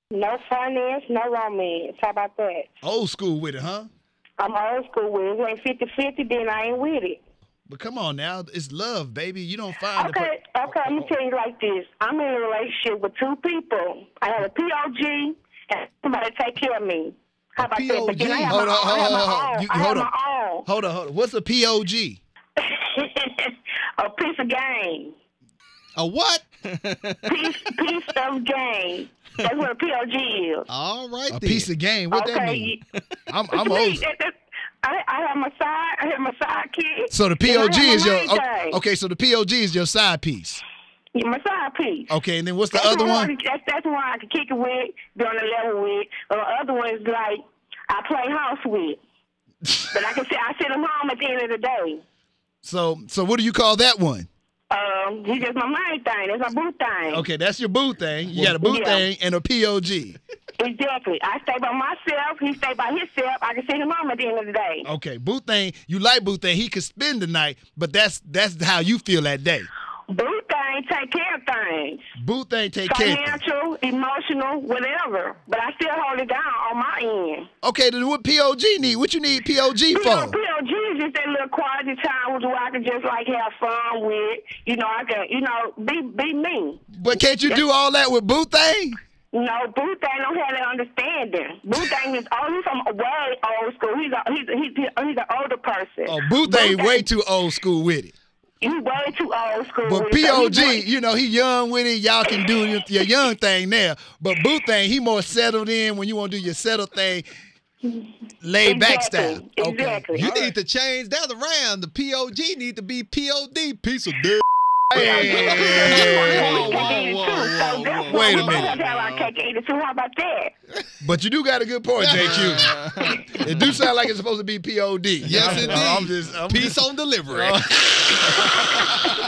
No finance, no romance. How about that? Old school with it, huh? I'm old school with it. If it ain't 50-50, then I ain't with it. But come on now, it's love, baby. You don't find Okay, let me tell you like this. I'm in a relationship with two people. I have a POG and somebody take care of me. How about that? But then I have Hold my on, own. I have hold on. my own. Hold on. What's a POG? A piece of game. A what? Piece of game. That's what a POG is. All right, A then. piece of game. What that mean? I'm old. I have my sidekick. So the POG is your thing. okay. So the POG is your side piece. Yeah, my side piece. Okay, and then what's the other one? That's the one I can kick it with, be on the level with. The other one is like I play house with. But I send him home at the end of the day. So what do you call that one? He's just my main thing. That's my boo thing. Okay, that's your boo thing. You got a boo thing and a POG. Exactly. I stay by myself. He stay by himself. I can send him home at the end of the day. Okay, boo thing. You like boo thing. He could spend the night, but that's how you feel that day. Boo thing take care of things. Boo thing take care of things. Financial, emotional, whatever. But I still hold it down on my end. Okay, then what POG need? What you need POG for? POG is just that little quality time where I can just like have fun with. I can, be me. But can't you do all that with boo thing? No, Boo Thing don't have that understanding. Boo Thing is he's from way old school. He's an older person. Oh, Boo Thing way too old school with it. He's way too old school. But POG, he young with it. Y'all can do your young thing there. But Boo Thing, he more settled in when you want to do your settled thing, laid back style. Okay. Exactly. You need to change that around. The POG need to be POD, piece of dick. Hey. Wait a minute. How about that? But you do got a good point, JQ. It do sound like it's supposed to be POD. Yes, indeed. Peace on delivery.